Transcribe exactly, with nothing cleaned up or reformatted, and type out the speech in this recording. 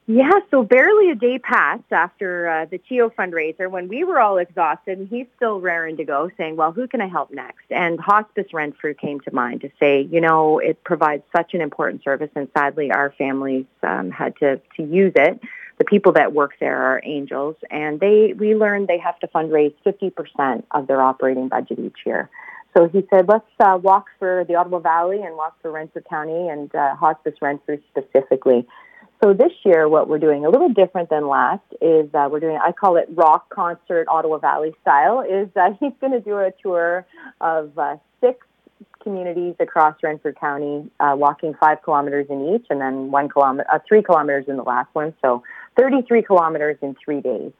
Yeah, so barely a day passed after uh, the T O fundraiser when we were all exhausted, and he's still raring to go, saying, well, who can I help next? And Hospice Renfrew came to mind to say, you know, it provides such an important service, and sadly our families um, had to, to use it. The people that work there are angels, and they we learned they have to fundraise fifty percent of their operating budget each year. So he said, let's uh, walk for the Ottawa Valley and walk for Renfrew County and uh, Hospice Renfrew specifically. So this year, what we're doing a little different than last is uh, we're doing, I call it rock concert Ottawa Valley style, is uh, he's going to do a tour of uh, six communities across Renfrew County, uh, walking five kilometers in each and then one kilometer, uh, three kilometers in the last one. So thirty-three kilometers in three days.